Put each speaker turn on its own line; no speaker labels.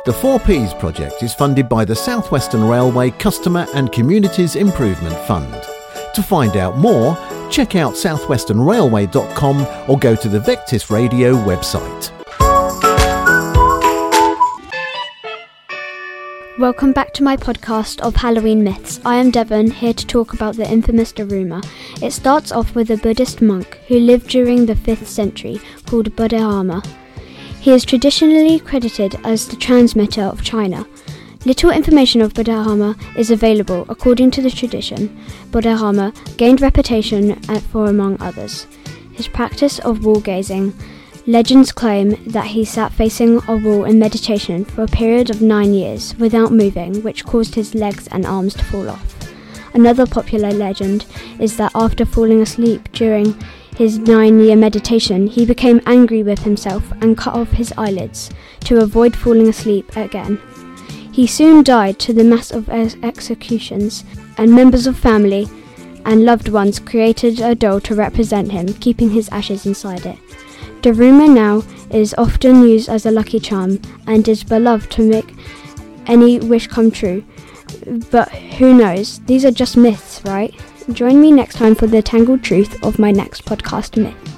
The 4Ps project is funded by the South Western Railway Customer and Communities Improvement Fund. To find out more, check out southwesternrailway.com or go to the Vectis Radio website.
Welcome back to my podcast of Halloween myths. I am Devon, here to talk about the infamous Daruma. It starts off with a Buddhist monk who lived during the 5th century called Buddhadharma. He is traditionally credited as the transmitter of China. Little information of Buddhadharma is available. According to the tradition, Buddhadharma gained reputation for, among others, his practice of wall gazing. Legends claim that he sat facing a wall in meditation for a period of 9 years without moving, which caused his legs and arms to fall off. Another popular legend is that after falling asleep during his 9-year meditation, he became angry with himself and cut off his eyelids to avoid falling asleep again. He soon died to the mass of executions, and members of family and loved ones created a doll to represent him, keeping his ashes inside it. Daruma now is often used as a lucky charm and is beloved to make any wish come true. But who knows? These are just myths, right? Join me next time for the tangled truth of my next podcast myth.